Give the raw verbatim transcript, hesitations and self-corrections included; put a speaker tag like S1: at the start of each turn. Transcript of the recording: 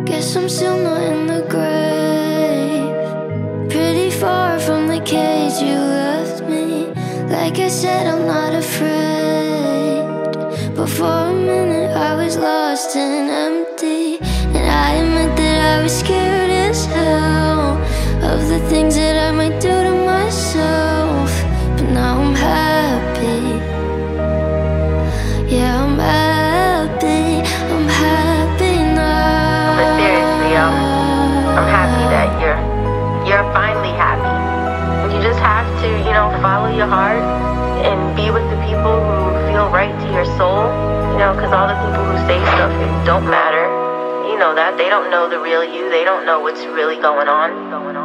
S1: Guess I'm still not in the grave, pretty far from the cage you left me. Like I said, I'm not afraid, but for a minute I was lost and empty. And I admit that I was scared as hell of the things that I might do to myself. But now I'm happy, yeah, I'm happy, I'm happy now.
S2: But seriously, um, I'm happy that you're, you're finally happy. You just have to, you know, follow your heart and be with the people who feel right to your soul. You know, because all the people who say stuff don't matter. You know that. They don't know the real you. They don't know what's really going on.